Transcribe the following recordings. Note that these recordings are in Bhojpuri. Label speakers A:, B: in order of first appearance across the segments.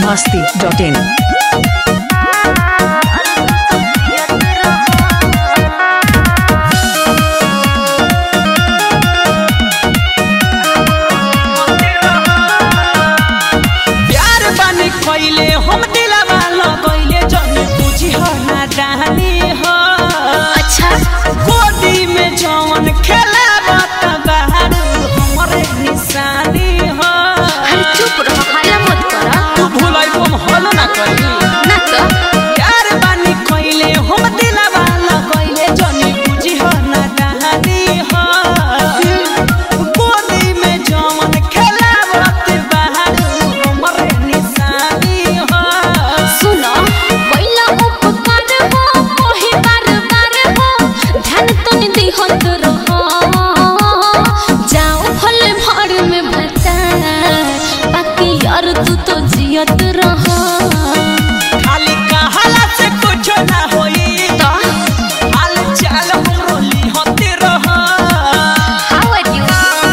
A: biharmasti.in
B: पहले हम दिलवा लगैले जन बुझी हो ना दानी हो।
C: अच्छा
B: गोदी में जवन खेला बात बाहर हमरे निशानी हो।
C: अरे चुप रहो, हाला मत करा।
B: तू भुलाई हम हल ना करी
C: ना तो
B: प्यार बानी कइले हम दिलवा लगैले जन बुझी हो ना दानी हो। गोदी में जवन खेला बात बाहर हमरे निशानी हो।
C: सुनो पहिला उपकार हो कोही बार बार हो ध्यान तो नहीं होत रहो। जाओ फल भर में बता बाकी यार तू तो जियत रहो।
B: खाली कहाला से कुछ ना होई
C: तो
B: हाल चाल हमरो लिहते रह।
C: How are you?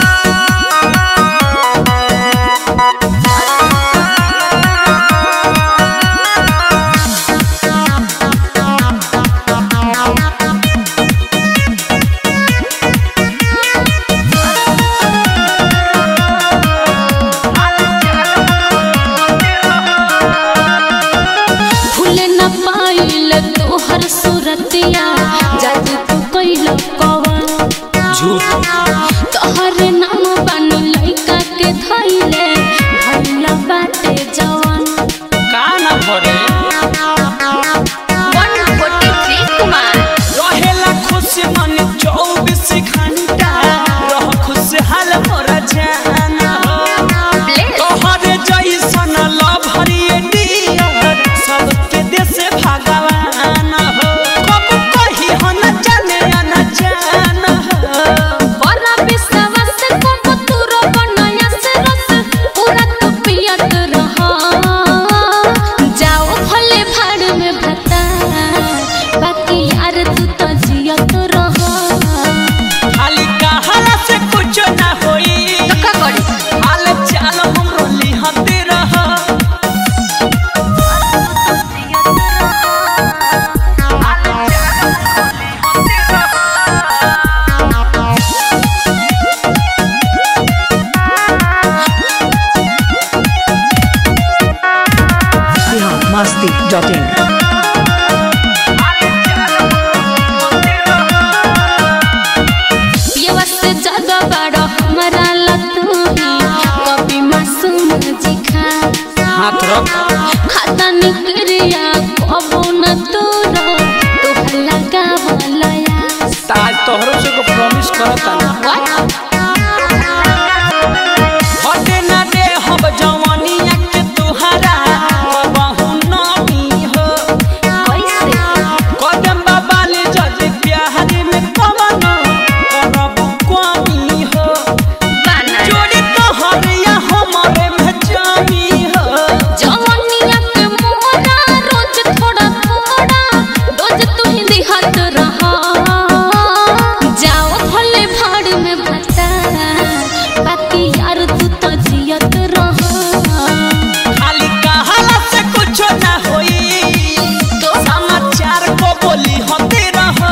C: भूले न पाइल तोहर सूरतिया जादू तू कइल कवन।
B: झूठ
C: तोहरे नाम बन लइका के धइले भइला बाटे जवन।
B: का ना भरे
C: 143 कुमार
B: रहेला खुश मन 24 घंटा रह खुशहाल मोरा जान हो।
C: प्लीज
B: तोहरे जैसन लव हरिए डियर सबके देश भगवान हो। कब कही हो न जाने न जान हो।
C: बड़ा विश्वास को तोर बनया से रस पूरा तू पियत रहो। जाओ भले भाड़ में भता बाकी यार तू तो जियत रहो।
B: खाली कहाला से कुछ ना होई
C: तो का करी?
B: हाल चाल हमरो लिहते रह।
A: biharmasti.in
C: पियवा से ज्यादा बड़ा हमारा लतूही कभी मासूम जी खा
B: हाथ रख
C: खाता निकरिया कबो न तोरा तोहर लगा भलया।
B: ताज तोहरो से को प्रॉमिस करता ना हटे ना दे हम जवानिया के तुहरा बहु नमी हो।
C: कैसे
B: कदम बाबा ले जज प्यार में कवन करब कमी हो।
C: गाना
B: जोड़ी तोहरिया हमरे में जामी हो।
C: जवानिया के मोरा रोज थोड़ा थोड़ा रोज तू ही दिहत रहो। जाओ भले भाड़ में भता बाकी यार तू तो जियत रहो।
B: खाली कहाला से कुछ ना होई तो समाचार को बोली होते रह।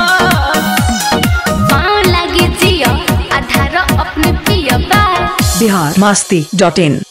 C: पाँव लगे जियो आधार अपने पिया बार
A: biharmasti.in